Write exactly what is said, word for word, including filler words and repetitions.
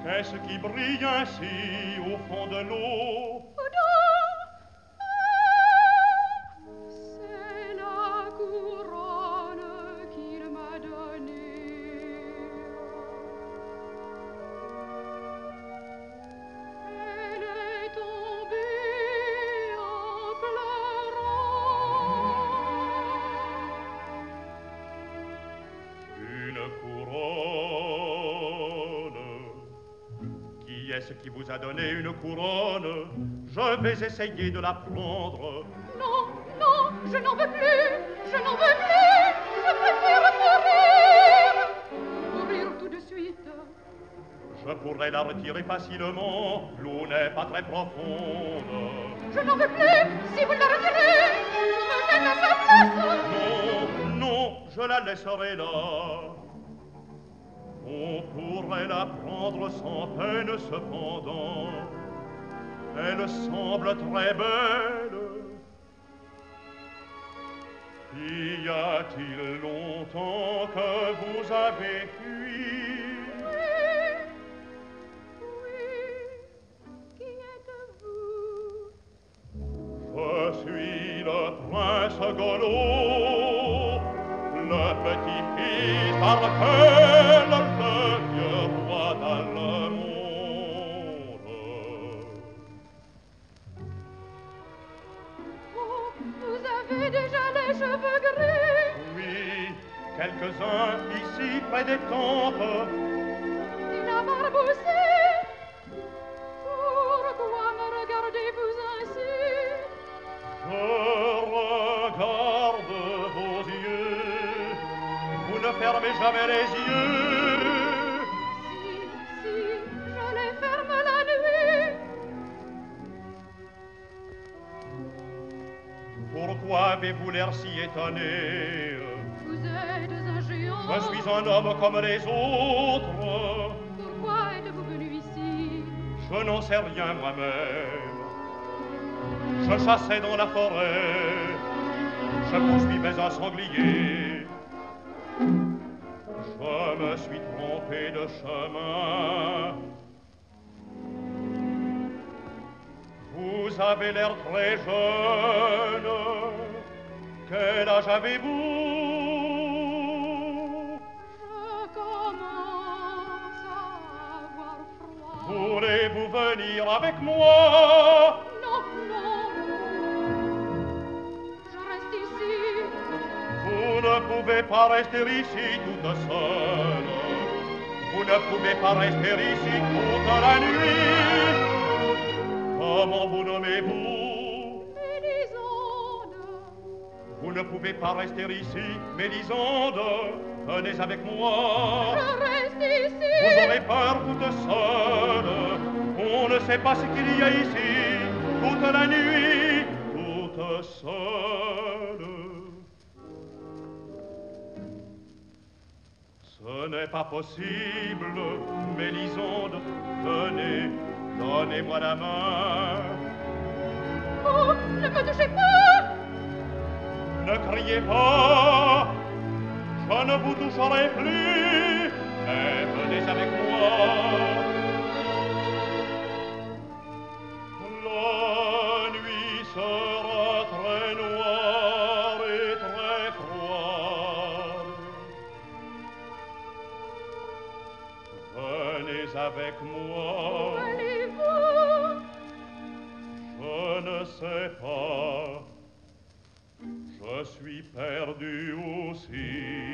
Qu'est-ce qui brille ainsi au fond de l'eau? C'est la couronne qu'il m'a donnée. Elle est tombée en pleurant. Une couronne. Qui est-ce qui vous a donné une couronne? Je vais essayer de la prendre. Non, non, je n'en veux plus, je n'en veux plus, je préfère mourir, mourir tout de suite. Je pourrais la retirer facilement, l'eau n'est pas très profonde. Je n'en veux plus, si vous la retirez, je me jette à sa place. Non, non, je la laisserai là. On pourrait la prendre sans peine cependant. Elle semble très belle. Y a-t-il longtemps que vous avez fui? Oui, oui, qui êtes-vous? Je suis le prince Golo, le petit-fils d'Arthel, le vieux roi d'Allemande. Oh, vous avez déjà les cheveux gris. Oui, quelques-uns ici près des tempes. Et la barbe aussi. Pourquoi me regardez-vous ainsi? Je regarde vos yeux, vous ne fermez jamais les yeux. Si, si, je les ferme la nuit. Pourquoi avez-vous l'air si étonné? Vous êtes un géant. Je suis un homme comme les autres. Pourquoi êtes-vous venu ici? Je n'en sais rien moi-même. Je chassais dans la forêt, je poursuivais un sanglier. Je me suis trompé de chemin. Vous avez l'air très jeune. Quel âge avez-vous? Je commence à avoir froid. Voulez-vous venir avec moi? Non, non. Je reste ici. Vous ne pouvez pas rester ici toute seule. Vous ne pouvez pas rester ici toute la nuit. Comment vous nommez-vous? Mélisande. Vous ne pouvez pas rester ici, Mélisande. Venez avec moi. Je reste ici. Vous aurez peur toute seule. On ne sait pas ce qu'il y a ici. Toute la nuit, toute seule. Ce n'est pas possible, Mélisande. Venez, donnez-moi la main. Oh, ne me touchez pas. Ne criez pas, je ne vous toucherai plus, mais venez avec moi. La nuit sera très noire et très froide. Venez avec moi. Allez-vous? Je ne sais pas. Je suis perdu aussi.